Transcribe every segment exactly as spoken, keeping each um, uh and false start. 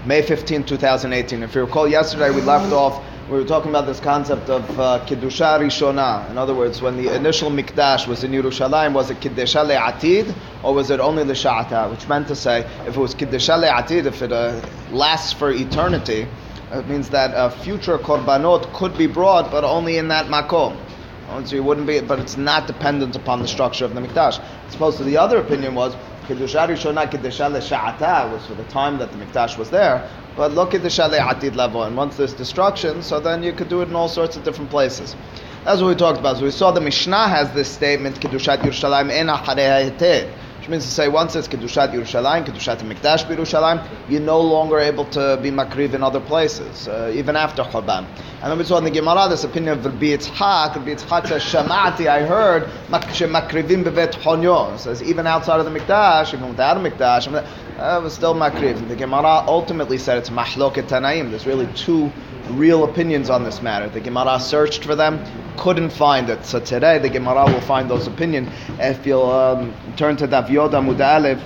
May fifteenth, twenty eighteen. If you recall, yesterday we left off, we were talking about this concept of uh, Kiddusha Rishona. In other words, when the initial Mikdash was in Yerushalayim, was it Kiddusha Le'atid, or was it only L'Sha'ata? Which meant to say, if it was Kiddusha Le'atid, if it uh, lasts for eternity, it means that uh, future Korbanot could be brought, but only in that Makom. So you wouldn't be, but it's not dependent upon the structure of the Mikdash. As opposed to the other opinion was, Kiddusha Rishona, Kiddusha Le'Sha'ata was for the time that the Mikdash was there, but look at the Shalei Atid level, and once there's destruction, so then you could do it in all sorts of different places. That's what we talked about. So we saw the Mishnah has this statement, Kiddushat Yerushalayim en acharei hayeter, which means to say once it's Kiddushat Yerushalayim, Kiddushat Mikdash Yerushalayim, you're no longer able to be makriv in other places, uh, even after Churban. And then we saw in the Gemara this opinion of Rabbi Yitzchak. Rabbi Yitzchak says, Shamati, I heard, makrivim bevet honyo. It says, even outside of the Mikdash, even without a Mikdash, uh, it was still makriv. The Gemara ultimately said it's mahloket tanaim. There's really two real opinions on this matter. The Gemara searched for them, couldn't find it. So today the Gemara will find those opinions. If you'll um, turn to Daf Yod Amud Aleph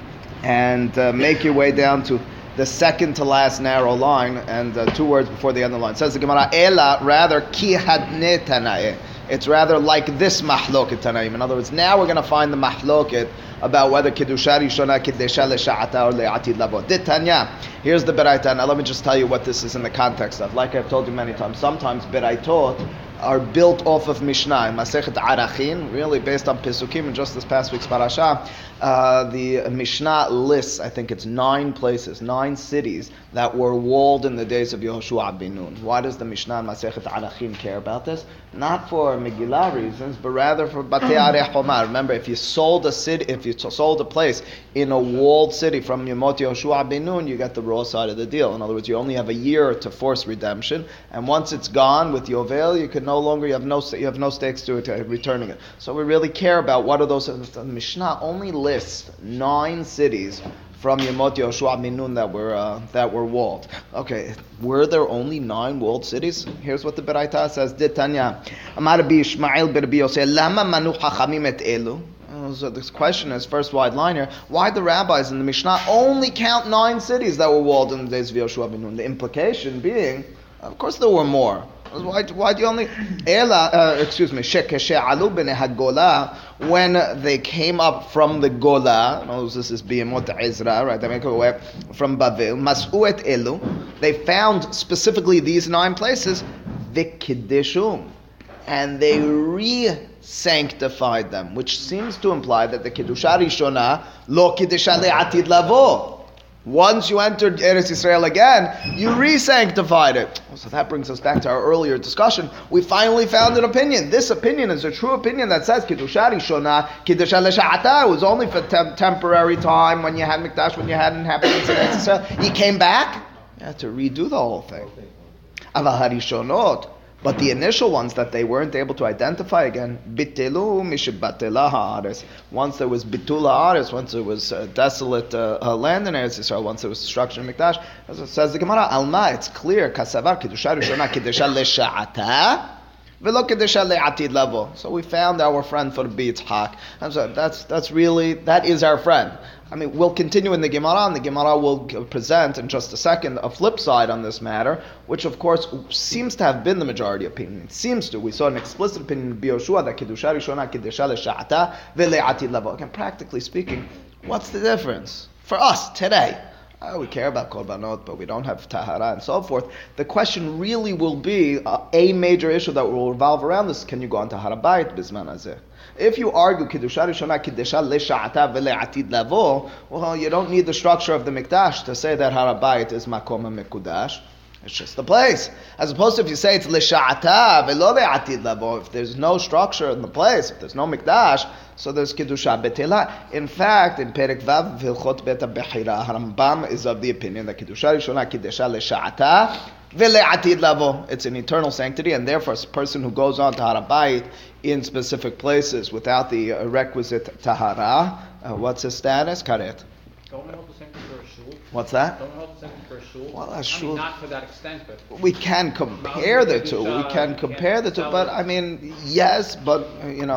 and uh, make your way down to the second to last narrow line, and uh, two words before the end of the line. It says the Gemara, Ela, rather, ki hadne tanae. It's rather like this mahloket tanaim. In other words, now we're going to find the mahloket about whether Kiddusha Rishona, Kiddusha Le'Sha'ata, or Le'atid Lavo. Ditanya. Here's the Beraita. Now let me just tell you what this is in the context of. Like I've told you many times, sometimes Beraitot are built off of Mishnah. In Masechet Arachin, really based on Pesukim, and just this past week's parasha, uh, the Mishnah lists, I think it's nine places, nine cities that were walled in the days of Yehoshua ben Nun. Why does the Mishnah and Masechet Arachin care about this? Not for Megillah reasons, but rather for Batei Arei Homar. Remember, if you sold a city, if you sold a place in a walled city from Yemot Yehoshua ben Nun, you get the raw side of the deal. In other words, you only have a year to force redemption, and once it's gone with Yovel, you can no longer, you have no you have no stakes to it, uh, returning it. So we really care about what are those. The Mishnah only lists nine cities from Yemot Yehoshua ben Nun that were uh, that were walled. Okay, were there only nine walled cities? Here's what the Beraita says: Ditanya, Amar Rabbi Ishmael ber Rabbi Yosef, Lama manu chachamim et elu. So this question is, first wide line here, why the rabbis in the Mishnah only count nine cities that were walled in the days of Yehoshua ben Nun? The implication being, of course there were more. Why, why do you only... Ela, uh, excuse me, Shekeshe'alu b'nei HaGola, when they came up from the Gola, no, this is B'yemot Ezra, right, they make away from Bavel, Mas'u et Elu, they found specifically these nine places, V'kiddishum, and they re-sanctified them, which seems to imply that the Kiddusha Rishona, lo Kiddusha le'atid lavo. Once you entered Eretz Yisrael again, you re-sanctified it. So that brings us back to our earlier discussion. We finally found an opinion. This opinion is a true opinion that says Kiddusha Rishona, Kiddusha Le'Sha'ata. It was only for tem- temporary time when you had Mikdash, when you had inhabitants in Eretz Yisrael. You came back, you had to redo the whole thing. Aval Harishonot. But the initial ones that they weren't able to identify again, bitelu mishibatela haaretz. Once there was bitul haaretz, once there was uh, desolate uh, uh, land in Eretz Yisrael, once there was destruction in Mikdash, as it says the Gemara, alma, it's clear, kasavar kiddusha rishona kiddusha le'sha'ata, v'lo kiddusha le'atid lavo. So we found our friend for Yitzchak. I'm sorry, that's that's really that is our friend. I mean, we'll continue in the Gemara, and the Gemara will present in just a second a flip side on this matter, which of course seems to have been the majority opinion. It seems to. We saw an explicit opinion of Yehoshua that Kiddusha Rishona Kiddusha Le'Sha'ata V'Le'atid Lavo. Again, practically speaking, what's the difference for us today? Uh, we care about korbanot, but we don't have tahara and so forth. The question really will be uh, a major issue that will revolve around this: can you go on tahara bayit bisman hazeh? If you argue Kiddusha Rishona Kiddusha Le'Sha'ata V'Le'atid Lavo, well, you don't need the structure of the Mikdash to say that Har HaBayit is Makom HaMekudash. It's just the place. As opposed to if you say it's Le'Sha'ata V'Lo Le'atid Lavo, if there's no structure in the place, if there's no Mikdash, so there's Kiddusha Betela. In fact, in Perek Vav V'Hilchot Bet HaBechira, Harambam is of the opinion that Kiddusha Rishona Kiddusha Le'Sha'ata V'Le'atid Lavo. It's an eternal sanctity, and therefore a person who goes on to Har HaBayit in specific places without the uh, requisite tahara, uh, what's his status? Karet. Don't hold the sanctity for a shul. What's that? Don't hold the sanctity for a shul. Well, a I shul. mean, not to that extent, but We can compare the two. We can compare the two, but I mean, yes, but uh, you know,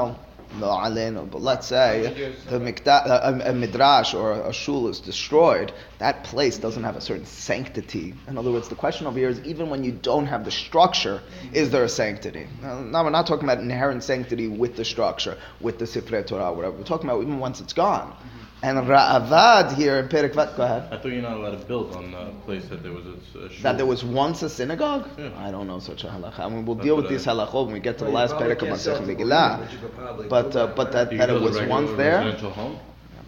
No, alenu. But let's say the mikdash, a, a midrash or a shul is destroyed. That place doesn't have a certain sanctity. In other words, the question over here is even when you don't have the structure, is there a sanctity? Now, now we're not talking about inherent sanctity with the structure, with the Sifrei Torah, whatever. We're talking about even once it's gone. And Ra'avad here in Perek Vav, go ahead. I thought you're not allowed to build on a place that there was a, a shul. That there was once a synagogue? Yeah. I don't know such a halacha. I mean, we'll That's deal with what I- these halachot when we get to the Well, you last probably Perek of can't sell Masechet to Megillah. but you could probably But, build uh, that, but right? that, You that can it build a was regular once there. residential home.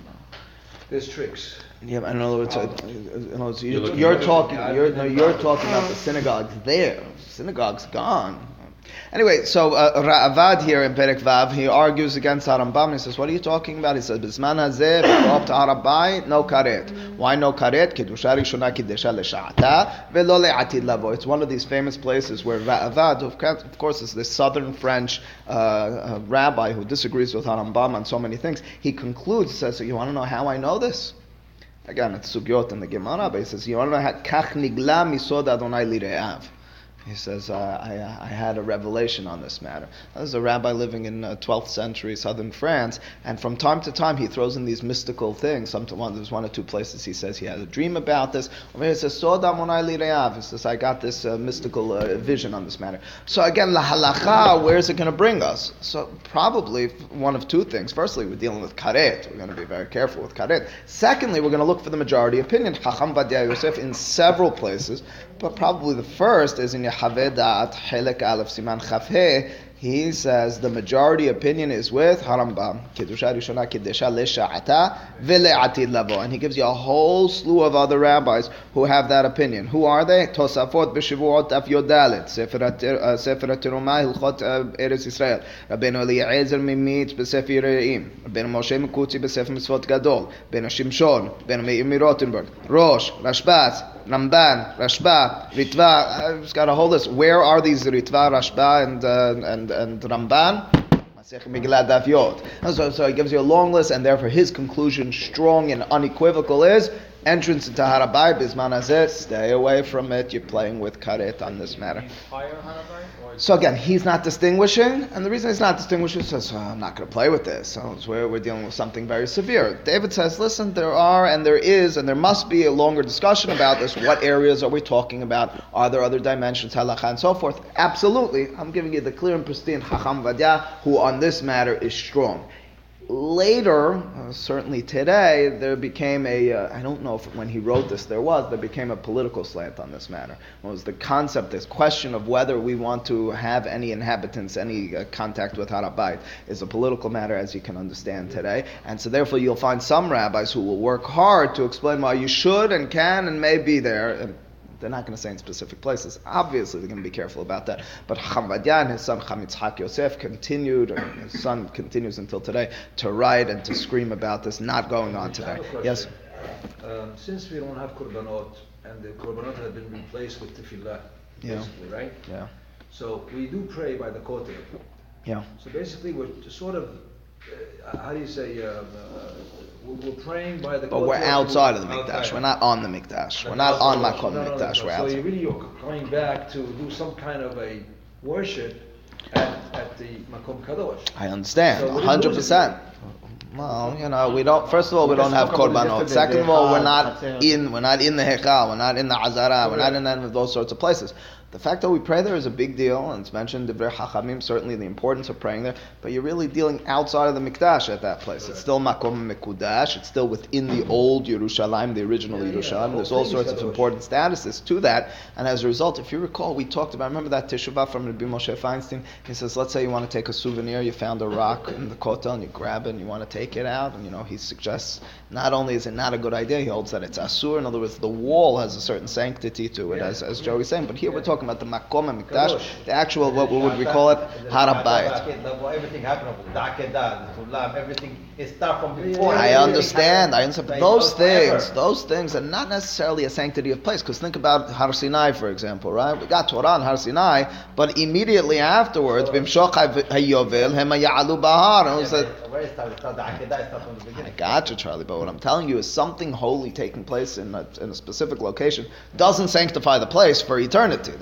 There's tricks. Yeah, in other words, uh, in other words You're you're, looking you're at it. talking, Yeah, you're, I've no, been you're involved. talking about the synagogues there. Synagogue's gone. Anyway, so uh, Ra'avad here in Perek Vav, he argues against Harambam. He says, what are you talking about? He says, Bisman hazeh, if you go up to Harabai, no karet. Why no karet? Kedusha rishona kiddesha le'sha'ata, velo le'atid lavo. It's one of these famous places where Ra'avad, of course, of course is this southern French uh, uh, rabbi who disagrees with Harambam on so many things. He concludes, says, so you want to know how I know this? Again, it's Sugyot in the Gemara, but he says, you want to know how Kach nigla misod Adonai lire'av. He says, uh, I, I had a revelation on this matter. This is a rabbi living in uh, twelfth century southern France, and from time to time he throws in these mystical things. Some, one, there's one or two places he says he had a dream about this. Over here he says, Sod Amonai li re'av. He says, I got this uh, mystical uh, vision on this matter. So again, la halacha, where is it going to bring us? So probably one of two things. Firstly, we're dealing with karet. We're going to be very careful with karet. Secondly, we're going to look for the majority opinion. Chacham Vadia Yosef in several places, but probably the first is in Yehaveh Da'at Helek Aleph Siman Chaf He. He says the majority opinion is with Harambam. Kedusha Rishona Kiddesha Le'sha'ata Ve'le'atid Lavo. And he gives you a whole slew of other rabbis who have that opinion. Who are they? Tosafot B'Shavuot Daf Yodalet, Sefer HaTerumah Hilchot Eretz Yisrael, Rabbeinu Eliezer Mimitz B'Sefer Yereim, Rabbeinu Moshe Mekutzi B'Sefer Mitzvot Gadol, Rabbeinu Shimshon, Rabbeinu Meir Mirotenberg, Rosh, Rashbaz, Ramban, Rashba, Ritva. I've got a whole list. Where are these Ritva, Rashba, and uh, and and Ramban? Masechet Megillah Daf Yod. And So, so he gives you a long list, and therefore his conclusion, strong and unequivocal, is entrance into Harabai Bisman Hazeh. Stay away from it. You're playing with karet on this matter. Entire Harabai? Or So again, he's not distinguishing, and the reason he's not distinguishing is says, oh, I'm not going to play with this. So it's where we're dealing with something very severe. David says, listen, there are, and there is, and there must be a longer discussion about this. What areas are we talking about? Are there other dimensions, halacha, and so forth? Absolutely. I'm giving you the clear and pristine Chacham Vadia, who on this matter is strong. Later, uh, certainly today, there became a, uh, I don't know if when he wrote this there was, there became a political slant on this matter. It was the concept, this question of whether we want to have any inhabitants, any uh, contact with Harabait, is a political matter, as you can understand today. And so therefore you'll find some rabbis who will work hard to explain why you should and can and may be there. And they're not going to say in specific places. Obviously, they're going to be careful about that. But Chacham Vadia and his son Chacham Yitzhak Yosef continued, or his son continues until today, to write and to scream about this not going on I have today. a question. Yes? Um, since we don't have korbanot, and the korbanot have been replaced with tefillah, Yeah. basically, right? Yeah. So we do pray by the kotel. Yeah. So basically, we're just sort of, uh, how do you say, um, uh, we're we're praying by the But kotel. we're outside of the Outside. Mikdash. We're not on the Mikdash. We're not on Makom No, no, no, Mikdash. no. We're So outside. you really you're coming back to do some kind of a worship at, at the Makom Kadosh. I understand, So what one are you hundred losing? percent. Well, you know, we don't. First of all, we don't have korbanot. Second of all, we're not in. We're not in the hechal. We're not in the azara. We're not in any of those sorts of places. The fact that we pray there is a big deal, and it's mentioned in Divrei Chachamim, certainly the importance of praying there, but you're really dealing outside of the Mikdash at that place. It's still Makom Mekudash, it's still within the old Yerushalayim, the original Yeah, yeah, Yerushalayim. the There's whole all thing sorts is of Kadosh. important statuses to that, and as a result, if you recall, we talked about, remember that Teshuvah from Rabbi Moshe Feinstein? He says, let's say you want to take a souvenir, you found a rock in the kotel, and you grab it, and you want to take it out, and you know, he suggests, not only is it not a good idea, he holds that it's asur, in other words, the wall has a certain sanctity to it, Yeah. as, as Joey's saying, but here we're Yeah. talking about the Makom and Mikdash, Kadosh. the actual, what, what would we call it? Harabayit. Everything happened with the Akedah, the Sulam, everything is start from before. I understand, I understand, but Like, those not forever. things, those things are not necessarily a sanctity of place, because think about Har Sinai, for example, right? We got Torah on Har Sinai, but immediately afterwards, Bimshoch HaYovel, Hema Ya'alu Bahar, and it was Yeah, a- but where it started, it started, the Akedah started from the I beginning. got you, Charlie, but what I'm telling you is something holy taking place in a, in a specific location doesn't sanctify the place for eternity. That's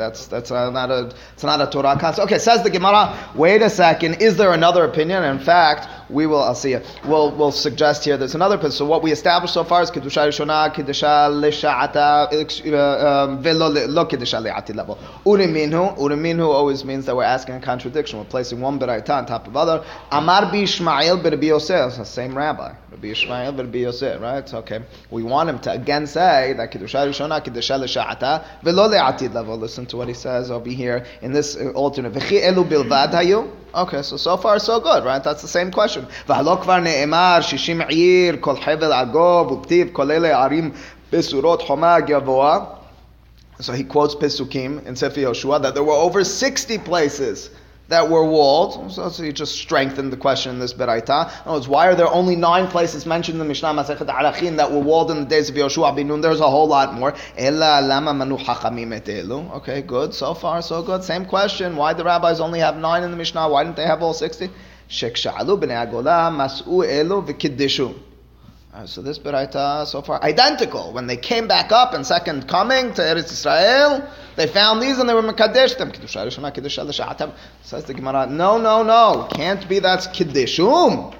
That's that's uh, not a it's not a Torah concept. Okay, says the Gemara. Wait a second. Is there another opinion? In fact, we will. I'll see it. We'll we'll suggest here. There's another opinion. So what we established so far is kedusha rishona, kedusha lisha'ata, velo lo kedusha le'atid level. Uriminhu. Uriminhu always means that we're asking a contradiction. We're placing one beraita on top of other. Amar bi Ishmael Rabbi Yosef. It's the same rabbi. Rabbi Ishmael Rabbi Yosef. Right? Okay. We want him to again say that kedusha rishona, kedusha lisha'ata, velo le'atid level. Listen to what he says over here in this uh, alternate. V'chi elu bilvad hayu. Okay, so so far so good, right? That's the same question. V'halo kvar ne'emar shishim ir kol hevel agov uktiv kol ele arim besurot homa gavoa. So he quotes Pesukim in Sefer Yoshua that there were over sixty places that were walled. So, so he just strengthened the question in this Beraita. In other words, why are there only nine places mentioned in the Mishnah Masechet Arachin that were walled in the days of Yoshua bin Nun? There's a whole lot more. Ella lama manu hachamim et elu. Okay, good. So far, so good. Same question. Why the rabbis only have nine in the Mishnah? Why didn't they have all sixty? Sheksha'alu b'nei agola mas'u elu v'kiddishu. So this Beraita so far identical. When they came back up in second coming to Eretz Israel, they found these and they were mekadesh them. Kedusha rishona, kedusha l'sha'atam. Says the Gemara, no, no, no, can't be that's kiddishum.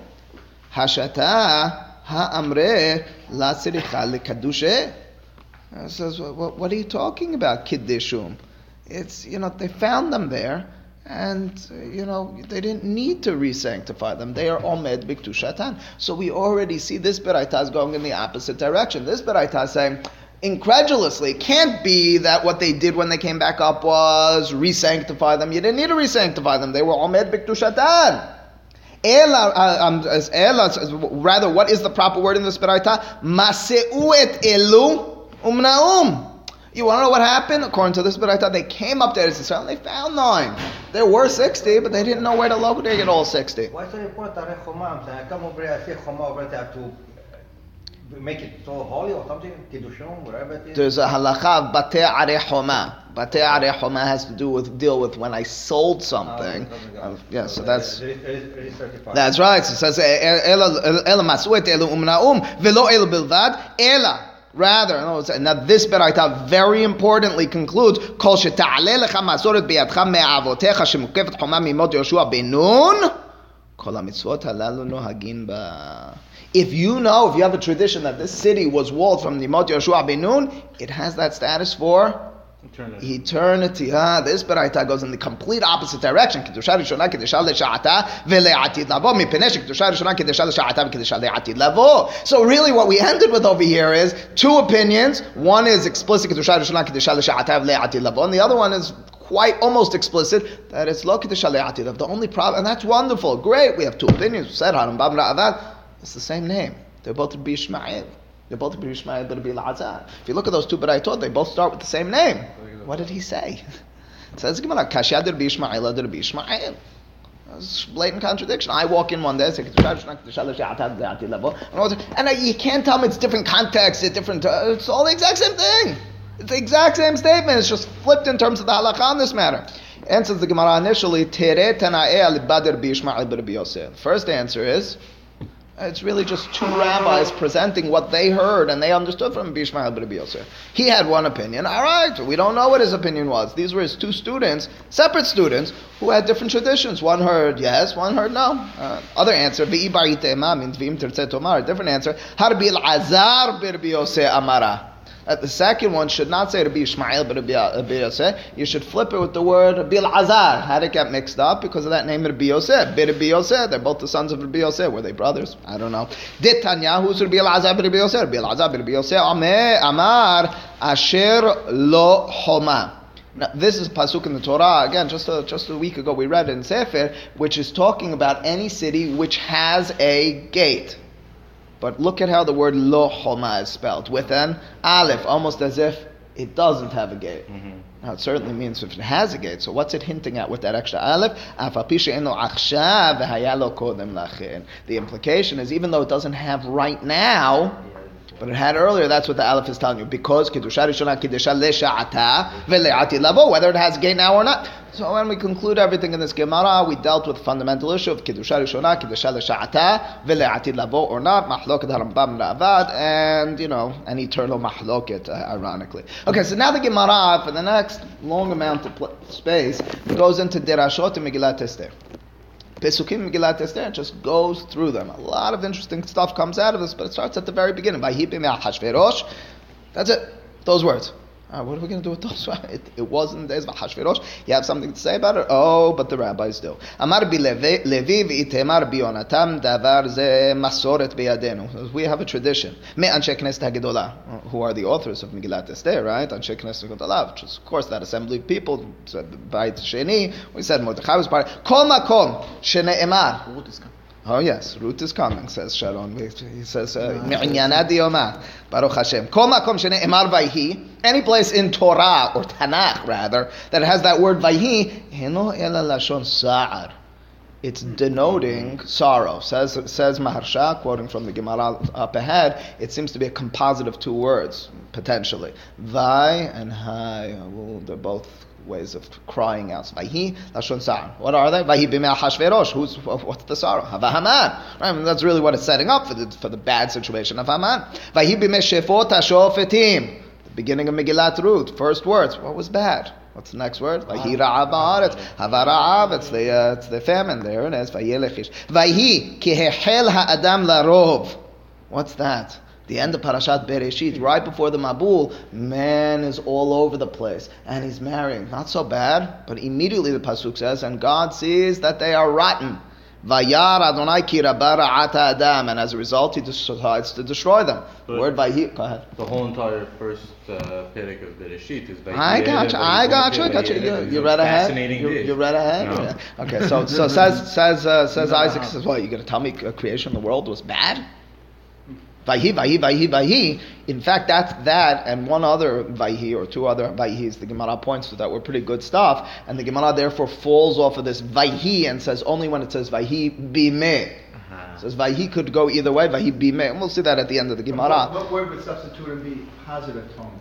Hashata ha'amre la tziricha lekadushe. Says, what, what are you talking about, kiddishum? It's, you know, they found them there. And, uh, you know, they didn't need to re-sanctify them. They are omed b'ktushatan. So we already see this Beraita is going in the opposite direction. This Beraita is saying, incredulously, it can't be that what they did when they came back up was re-sanctify them. You didn't need to re-sanctify them. They were omed b'ktushatan. Ela, uh, um, as Ela, rather, what is the proper word in this Beraita? Maseu et elu umnaum. You want to know what happened? According to this Beraita, they came up to Eretz Israel and they found nine. There were sixty, but they didn't know where to locate all sixty. Why is it important to have Choma? I come over here, I say Choma over there to make it so holy or something, Kiddushim, whatever it is. There's a halacha of Batei Arei Choma. Batei Arei Choma has to do with deal with when I sold something. Oh, uh, yeah, so that's it is, it is certified. that's right. So it says Ela Masuet Elu Umnaum Velo Elu Bilvad Ela. Rather, no, now this Beraita very importantly concludes, Kol sheta'aleh lecha masoret biyadcha me'avotecha shemukefet choma mimot Yoshua ben Nun, kol hamitzvot halalu nohagin ba. If you know, if you have a tradition that this city was walled from Nimot Yoshua ben Nun, it has that status for Eternity. Eternity. Ah, this Beraita goes in the complete opposite direction. Kedusha rishona kedusha le'sha'ata ve'le'atid lavo. Mipnei kedusha rishona kedusha le'sha'ata ve'kedusha le'atid lavo. So really, what we ended with over here is two opinions. One is explicit kedusha rishona kedusha le'sha'ata ve'le'atid lavo, and the other one is quite almost explicit that it's lo kedusha le'atid lavo. The only problem, and that's wonderful, great. We have two opinions. We said Harambam Ra'avad. It's the same name. They're both Rabbi Ishmael. They're both Rabbi Ishmael, but Rabbi Elazar. If you look at those two Beraitot, they both start with the same name. What did he say? It says Gemara, Kashya Rabbi Ishmael, Rabbi Ishmael. That's a blatant contradiction. I walk in one day, say, and I, you can't tell me it's different context, it's different. Uh, it's all the exact same thing. It's the exact same statement. It's just flipped in terms of the halakha on this matter. Answers the Gemara initially, Tere Tana'eh al-Badr Rabbi Ishmael Rabbi Yosef. First answer is, it's really just two rabbis presenting what they heard and they understood from Rabbi Ishmael Rabbi Yosef. He had one opinion. All right, we don't know what his opinion was. These were his two students, separate students, who had different traditions. One heard yes, one heard no. Uh, other answer, V'i barite ema means V'im tertzeh tomar. Different answer, Rabbi Elazar Rabbi Yosef amara. Uh, the second one should not say Rabbi Ishmael but Rabbi Yosef. You should flip it with the word Rabbi Elazar. How did it get mixed up? Because of that name Rabbi Yosef. Rabbi Yosef. They're both the sons of Rabbi Yosef. Were they brothers? I don't know. Dit Tanya, who's Rabbi Elazar Rabbi Yosef? Rabbi Elazar Rabbi Yosef. Amar Asher Lo Homa. Now, this is pasuk in the Torah. Again, just a, just a week ago we read it in Sefer, which is talking about any city which has a gate. But look at how the word lo homa is spelled, with an aleph, almost as if it doesn't have a gate. Mm-hmm. Now it certainly means if it has a gate, so what's it hinting at with that extra aleph? The implication is even though it doesn't have right now, But it had earlier, that's what the Aleph is telling you. Because Kiddusha Rishona Kiddusha Le'sha'ata Ve'le'ati Lavo, whether it has a gate now or not. So when we conclude everything in this Gemara, we dealt with the fundamental issue of Kiddusha Rishona, Kiddusha Le'sha'ata Ve'le'ati Lavo or not, Mahloket HaRambam Ra'avad, and, you know, an eternal Mahloket, uh, ironically. Okay, so now the Gemara, for the next long amount of pl- space, goes into Derashot and Megillat Esther. Pesukim Megillat Esther just goes through them. A lot of interesting stuff comes out of this, but it starts at the very beginning. Vayhi Hashverosh. That's it. Those words. Uh, what are we going to do with those? It, it wasn't the days of Hashverosh. You have something to say about it? Oh, but the rabbis do. Amar bi Levi v'itemar bi Yonatam davar ze masoret beyadenu. We have a tradition. Me Anshe Knesset HaGedolah, who are the authors of Megillat Esther, right? Anshe Knesset HaGedolah, which is, of course, that assembly of people. Beit Sheni. We said Mordechai was part. Kol makom shene'emar. Oh yes, Ruth is coming, says Sharon. He says, Mi'inyanad Yomah, Baruch Hashem. Kol makom shene'emar vayhi, any place in Torah, or Tanakh rather, that has that word vayhi, heno ela lashon sa'ar. It's denoting sorrow. Says says Maharsha, quoting from the Gemara up ahead, it seems to be a composite of two words, potentially. Vay and hai, well, they're both ways of crying out. Vayhi lashon sa'ar. What are they? Vayhi b'mei Hashverosh. Who's what's the sorrow? Hava Haman. Right? I mean, that's really what it's setting up for the for the bad situation of Haman. Vayhi b'mei shefot hashofetim. The beginning of Megillat Ruth. First words. What was bad? What's the next word? Vayhi ra'av ba'aretz. Hava ra'av. It's the uh, it's the famine. There it is. Vayhi lechish. Vayhi ki hechel ha'adam larov. What's that? The end of Parashat Bereshit, right before the Mabul, man is all over the place, and he's marrying. Not so bad, but immediately the pasuk says, and God sees that they are rotten. Vayar Adonai ki rabba ra'ata adam, and as a result, he decides to destroy them. The But word Vayhi, go ahead. The whole entire first uh, perek of Bereshit is. I got you. I got you. I got you. You, you read ahead. Fascinating You, dish. you read ahead. No. Yeah. Okay. So so says says uh, says Isaac says, what? You going to tell me uh, creation of the world was bad? Vayhi, Vayhi, Vayhi, Vayhi. In fact, that's that and one other Vayhi or two other Vayhis the Gemara points to that were pretty good stuff. And the Gemara therefore falls off of this Vayhi and says only when it says Vayhi bimeh. Uh-huh. It says Vayhi could go either way, Vayhi bimeh. And we'll see that at the end of the Gemara. What, what word would substitute and be positive tone?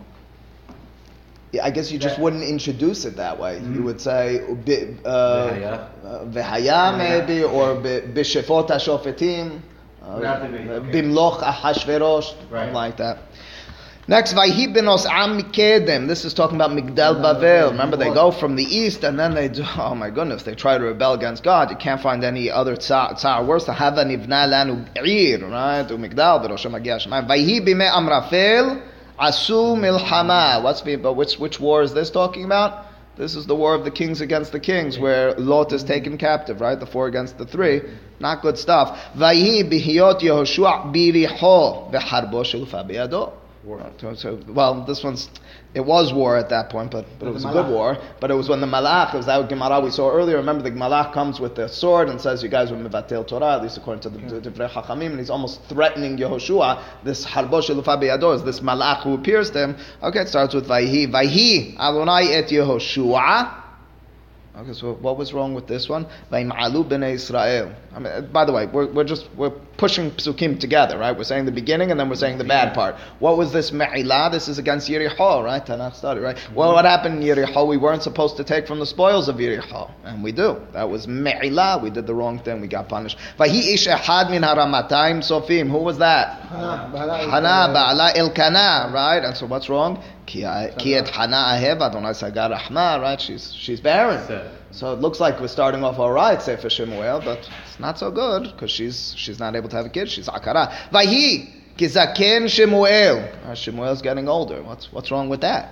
Yeah, I guess you just That- wouldn't introduce it that way. Mm-hmm. You would say bi- uh, Vehaya. uh, Vehaya maybe, or bi- Bishefot HaShofetim. Without the V, okay. Bimloch Ahashverosh, something Right. like that. Next, Vayhi benos am mikedem. This is talking about Migdal Bavel. Remember, they go from the east, and then they do. Oh my goodness, they try to rebel against God. You can't find any other tzar, tzar worse. Hava nivna lanu ir, right? Migdal v'roshem magiah shemayim. Vayhi b'mei Amrafel asu milchama. What's the? But which which war is this talking about? This is the war of the kings against the kings, where Lot is taken captive, right? The four against the three. Not good stuff. Vayhi bihiyot Yehoshua biriho v'harbo shilfa biyado. So, so, well, this one's, it was war at that point, but, but it was a good war. But it was when the Malach, it was that Gemara we saw earlier. Remember, the Malach comes with the sword and says, you guys were Mevatel Torah, at least according to the Divrei Chachamim, and he's almost threatening Yehoshua. This Harbo Shelufa Beyado is this Malach who appears to him. Okay, it starts with Vayhi. Vayhi Adonai et Yehoshua. Okay, so what was wrong with this one? Vayim'alu b'nei Israel. I mean, by the way, we're, we're just we're pushing psukim together, right? We're saying the beginning and then we're saying the bad part. What was this me'ilah? This is against Yericho, right? Tanakh study, right? Well, what happened in Yericho? We weren't supposed to take from the spoils of Yericho, and we do. That was me'ilah. We did the wrong thing. We got punished. Vahi ish echad min haramatayim sofim. Who was that? Hana, Hana ba'ala Elkanah, right? And so what's wrong? Ki et Hana ahev Adonai sagar rahma, right? She's she's barren. So it looks like we're starting off all right, say for Shemuel, but it's not so good because she's she's not able to have a kid. She's akara. Vahi kizaken Shemuel. Uh, Shemuel's getting older. What's what's wrong with that?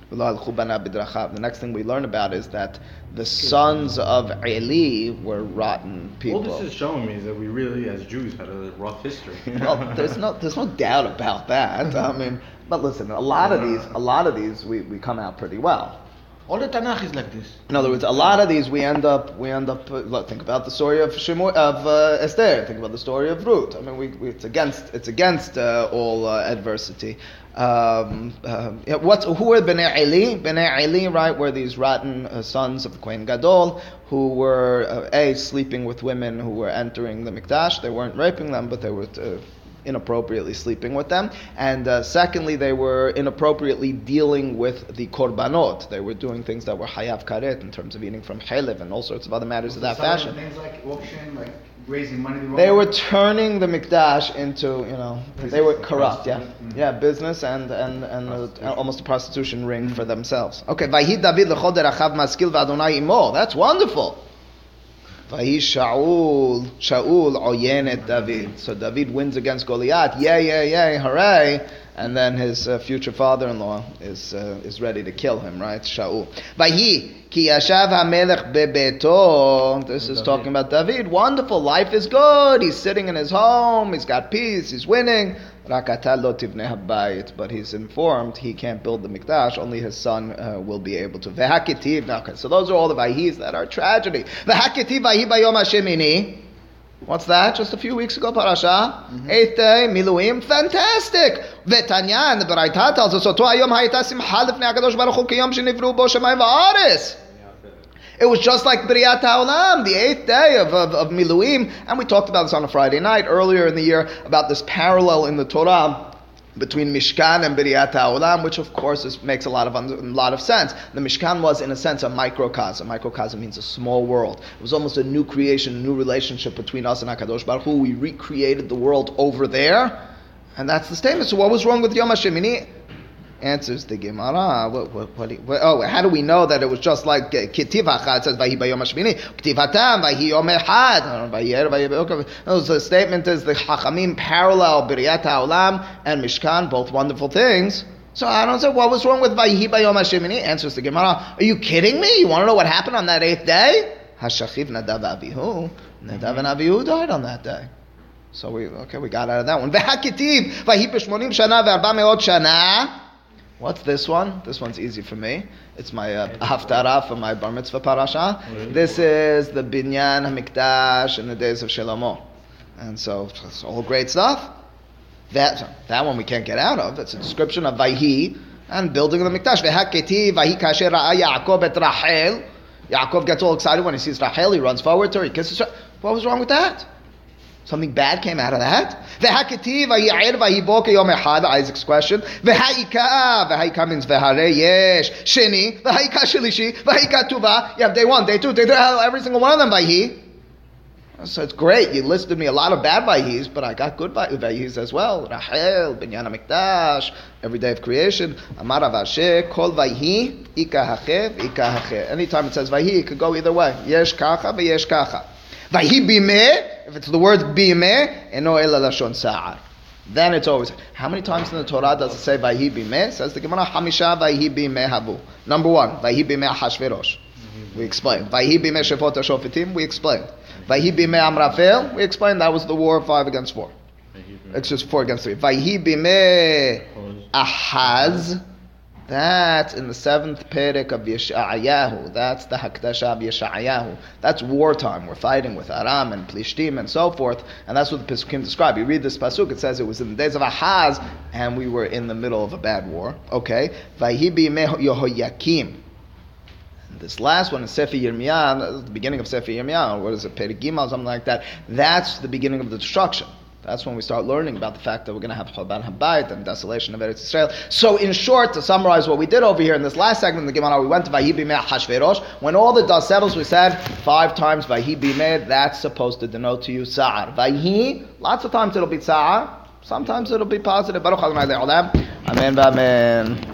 The next thing we learn about is that the sons of Eli were rotten people. All this is showing me is that we really, as Jews, had a rough history. Well, there's no there's no doubt about that. I mean, but listen, a lot of these a lot of these we, we come out pretty well. All the Tanakh is like this. In other words, a lot of these we end up we end up. Uh, look, think about the story of Shemu, of uh, Esther. Think about the story of Ruth. I mean, we, we it's against it's against uh, all uh, adversity. Um, uh, yeah, what's who are Bnei Eli? Bnei Eli, right? Were these rotten uh, sons of the Kohen Gadol who were uh, a sleeping with women who were entering the Mikdash. They weren't raping them, but they were uh, inappropriately sleeping with them. And uh, secondly, they were inappropriately dealing with the korbanot. They were doing things that were hayav karet in terms of eating from chelev and all sorts of other matters of that fashion. Things like auction, like raising money. The wrong They way. were turning the mikdash into, you know, they were corrupt, yeah, Mm. yeah, business and and and uh, almost a prostitution ring for themselves. Okay, Vahi David lechol derachav maskil v'Adonai imo. That's wonderful. Vahi Shaul, Shaul oyen et David. So David wins against Goliath. Yay, yay, yay, hooray! And then his uh, future father-in-law is uh, is ready to kill him, right? Shaul. Vahi ki yashav hamelech bebeto. This is talking about David. Wonderful, life is good. He's sitting in his home. He's got peace. He's winning. Rakata lo tivneh habayit. But he's informed he can't build the mikdash. Only his son uh, will be able to. Vehakitiv. Okay, so those are all the vahis that are tragedy. Vehakitiv vahi bayom hashemini. What's that? Just a few weeks ago, parasha. Mm-hmm. Eighth day, miluim, fantastic. Vetanya, and the Baraita tells us, "Oto hayom hayita simcha lefnei Hakadosh Baruch Hu kiyom shenivru bo shamayim va'aretz." It was just like B'riyat HaOlam, the eighth day of, of, of miluim, and we talked about this on a Friday night earlier in the year about this parallel in the Torah between Mishkan and B'riyat HaOlam, which of course is, makes a lot of a lot of sense. The Mishkan was, in a sense, a microcosm. Microcosm means a small world. It was almost a new creation, a new relationship between us and HaKadosh Baruch Hu. We recreated the world over there, and that's the statement. So what was wrong with Yom HaShemini? Answers the Gemara. What, what, what, what, oh, how do we know that it was just like Kitiv Achad says Vahi Bayom Hashmini, Kitiv Hatam Vahi Yom Echad. No, the statement is the Chachamim parallel B'riyat HaOlam and Mishkan, both wonderful things. So I don't say what was wrong with Vahi Bayom Hashmini. Answers the Gemara. Are you kidding me? You want to know what happened on that eighth day? Hashachiv Nadav Avihu. Nadav and Avihu died on that day. So we okay, we got out of that one. Vehakitiv Vahi B'shmonim Shana ve'arba me'ot Shana. What's this one? This one's easy for me. It's my uh, haftarah for my bar mitzvah parasha. This is the binyan hamikdash in the days of Shlomo, and so it's all great stuff. That that one we can't get out of. It's a description of Vayhi and building of the mikdash. Vehaketi Vayhi kasher ra'a Yaakov et Rachel. Yaakov gets all excited when he sees Rachel. He runs forward to her. He kisses her. What was wrong with that? Something bad came out of that. Vehaketiv vayi'ir vayiboke yom echad. Isaac's question. Veha'ika. Veha'ika means vehare yesh. Sheni. Veha'ika shilishi. Veha'ika tuva. You have day one, day two, day three. Every single one of them vayi. So it's great. You listed me a lot of bad vayis, but I got good vayis as well. Rachel, Binyan HaMikdash, every day of creation. Amar Rav Ashi, kol vayi ika hachev ika hachev. Anytime it says vayi, it could go either way. Yesh kacha veyesh kacha. Vahi bimeh. If it's the word bimeh, eno ela lashon sa'ar. Then it's always, how many times in the Torah does it say vahi bimeh? Says the Gemara, hamisha vahi bimeh havu. Number one, vahi bimeh Hashverosh. We explained. Vahi bimeh shefot hashofetim. We explained. Vahi bimeh Amraphel. We explained that was the war of five against four. It's just four against three. Vahi bimeh Ahaz. That's in the seventh perek of Yeshayahu. That's the Hakdasha of Yeshayahu. That's wartime. We're fighting with Aram and Plishtim and so forth. And that's what the Pesukim describe. You read this Pasuk, it says it was in the days of Ahaz, and we were in the middle of a bad war. Okay. Vahi b'yimei Yehoyakim. This last one is Sefer Yirmiyah, the beginning of Sefer Yirmiyah, or what is it, Perek Gimel, something like that. That's the beginning of the destruction. That's when we start learning about the fact that we're going to have Churban Habayit and desolation of Eretz Yisrael. So, in short, to summarize what we did over here in this last segment of the Gemara, we went to Vahi b'meh Hashverosh. When all the dust settles, we said five times Vahi b'meh. That's supposed to denote to you Sa'ar. Vahi, lots of times it'll be Sa'ar. Sometimes it'll be positive. Baruch Adonai Le'olam. Amen v'amen.